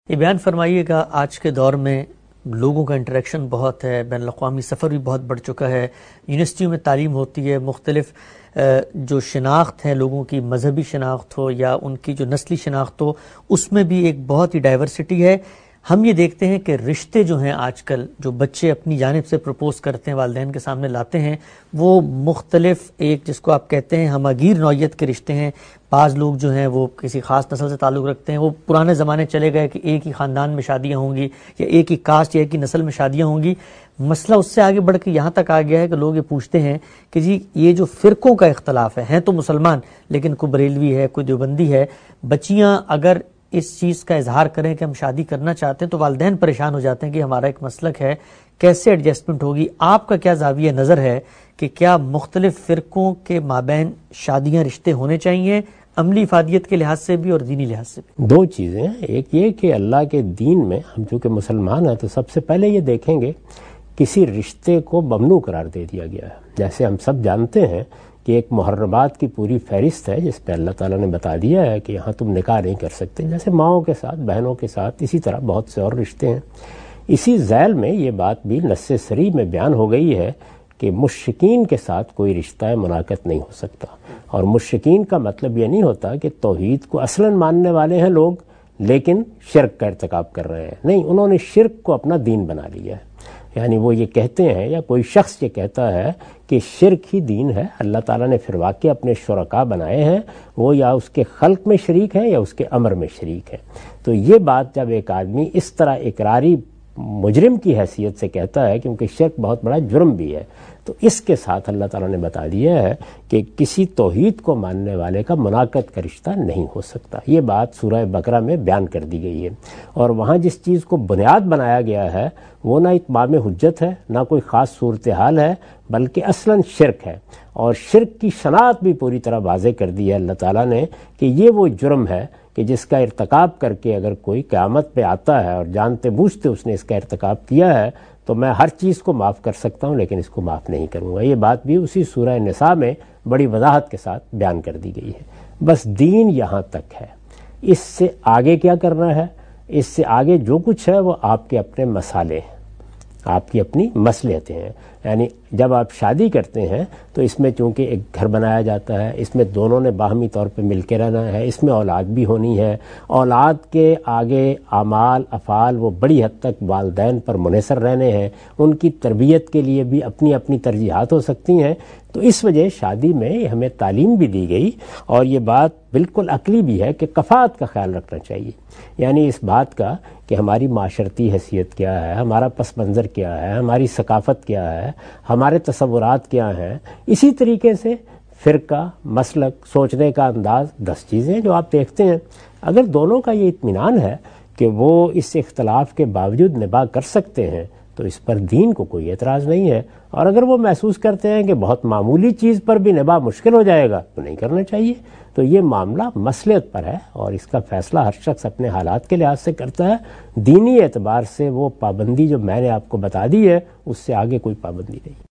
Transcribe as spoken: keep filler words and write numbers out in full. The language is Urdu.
یہ بیان فرمائیے گا، آج کے دور میں لوگوں کا انٹریکشن بہت ہے، بین الاقوامی سفر بھی بہت بڑھ چکا ہے، یونیورسٹیوں میں تعلیم ہوتی ہے، مختلف جو شناخت ہے لوگوں کی، مذہبی شناخت ہو یا ان کی جو نسلی شناخت ہو، اس میں بھی ایک بہت ہی ڈائیورسٹی ہے۔ ہم یہ دیکھتے ہیں کہ رشتے جو ہیں آج کل جو بچے اپنی جانب سے پرپوز کرتے ہیں، والدین کے سامنے لاتے ہیں، وہ مختلف ایک جس کو آپ کہتے ہیں ہماگیر نوعیت کے رشتے ہیں۔ بعض لوگ جو ہیں وہ کسی خاص نسل سے تعلق رکھتے ہیں، وہ پرانے زمانے چلے گئے کہ ایک ہی خاندان میں شادیاں ہوں گی یا ایک ہی کاسٹ یا ایک ہی نسل میں شادیاں ہوں گی۔ مسئلہ اس سے آگے بڑھ کے یہاں تک آ گیا ہے کہ لوگ یہ پوچھتے ہیں کہ جی یہ جو فرقوں کا اختلاف ہے، ہیں تو مسلمان لیکن کوئی بریلوی ہے، کوئی دیوبندی ہے، بچیاں اگر اس چیز کا اظہار کریں کہ ہم شادی کرنا چاہتے ہیں تو والدین پریشان ہو جاتے ہیں کہ ہمارا ایک مسلک ہے، کیسے ایڈجسٹمنٹ ہوگی؟ آپ کا کیا زاویہ نظر ہے کہ کیا مختلف فرقوں کے مابین شادیاں رشتے ہونے چاہیے، عملی افادیت کے لحاظ سے بھی اور دینی لحاظ سے بھی؟ دو چیزیں ہیں، ایک یہ کہ اللہ کے دین میں ہم چونکہ مسلمان ہیں تو سب سے پہلے یہ دیکھیں گے کسی رشتے کو ممنوع قرار دے دیا گیا ہے۔ جیسے ہم سب جانتے ہیں کہ ایک محرمات کی پوری فہرست ہے جس پہ اللہ تعالیٰ نے بتا دیا ہے کہ یہاں تم نکاح نہیں کر سکتے، جیسے ماؤں کے ساتھ، بہنوں کے ساتھ، اسی طرح بہت سے اور رشتے ہیں۔ اسی ذیل میں یہ بات بھی نص صریح میں بیان ہو گئی ہے کہ مشرکین کے ساتھ کوئی رشتہ منعقد نہیں ہو سکتا، اور مشرکین کا مطلب یہ نہیں ہوتا کہ توحید کو اصلاً ماننے والے ہیں لوگ لیکن شرک کا ارتکاب کر رہے ہیں، نہیں، انہوں نے شرک کو اپنا دین بنا لیا ہے۔ یعنی وہ یہ کہتے ہیں یا کوئی شخص یہ کہتا ہے کہ شرک ہی دین ہے، اللہ تعالیٰ نے پھر واقع اپنے شرکاء بنائے ہیں، وہ یا اس کے خلق میں شریک ہیں یا اس کے امر میں شریک ہیں۔ تو یہ بات جب ایک آدمی اس طرح اقراری مجرم کی حیثیت سے کہتا ہے، کیونکہ شرک بہت بڑا جرم بھی ہے، تو اس کے ساتھ اللہ تعالیٰ نے بتا دیا ہے کہ کسی توحید کو ماننے والے کا منعقد کا رشتہ نہیں ہو سکتا۔ یہ بات سورہ بقرہ میں بیان کر دی گئی ہے، اور وہاں جس چیز کو بنیاد بنایا گیا ہے وہ نہ اتمام حجت ہے، نہ کوئی خاص صورتحال ہے، بلکہ اصلاً شرک ہے، اور شرک کی شناخت بھی پوری طرح واضح کر دی ہے اللہ تعالیٰ نے کہ یہ وہ جرم ہے کہ جس کا ارتکاب کر کے اگر کوئی قیامت پہ آتا ہے اور جانتے بوجھتے اس نے اس کا ارتکاب کیا ہے تو میں ہر چیز کو معاف کر سکتا ہوں لیکن اس کو معاف نہیں کروں گا۔ یہ بات بھی اسی سورہ نساء میں بڑی وضاحت کے ساتھ بیان کر دی گئی ہے۔ بس دین یہاں تک ہے، اس سے آگے کیا کرنا ہے، اس سے آگے جو کچھ ہے وہ آپ کے اپنے مسالے ہیں، آپ کی اپنی مصلحتیں ہیں۔ یعنی جب آپ شادی کرتے ہیں تو اس میں چونکہ ایک گھر بنایا جاتا ہے، اس میں دونوں نے باہمی طور پہ مل کے رہنا ہے، اس میں اولاد بھی ہونی ہے، اولاد کے آگے اعمال افعال وہ بڑی حد تک والدین پر منحصر رہنے ہیں، ان کی تربیت کے لیے بھی اپنی اپنی ترجیحات ہو سکتی ہیں۔ تو اس وجہ شادی میں ہمیں تعلیم بھی دی گئی، اور یہ بات بالکل عقلی بھی ہے کہ کفاءت کا خیال رکھنا چاہیے، یعنی اس بات کا کہ ہماری معاشرتی حیثیت کیا ہے، ہمارا پس منظر کیا ہے، ہماری ثقافت کیا ہے، ہمارے تصورات کیا ہیں، اسی طریقے سے فرقہ، مسلک، سوچنے کا انداز، دس چیزیں جو آپ دیکھتے ہیں۔ اگر دونوں کا یہ اطمینان ہے کہ وہ اس اختلاف کے باوجود نباہ کر سکتے ہیں تو اس پر دین کو کوئی اعتراض نہیں ہے، اور اگر وہ محسوس کرتے ہیں کہ بہت معمولی چیز پر بھی نباہ مشکل ہو جائے گا تو نہیں کرنا چاہیے۔ تو یہ معاملہ مصلحت پر ہے، اور اس کا فیصلہ ہر شخص اپنے حالات کے لحاظ سے کرتا ہے۔ دینی اعتبار سے وہ پابندی جو میں نے آپ کو بتا دی ہے اس سے آگے کوئی پابندی نہیں۔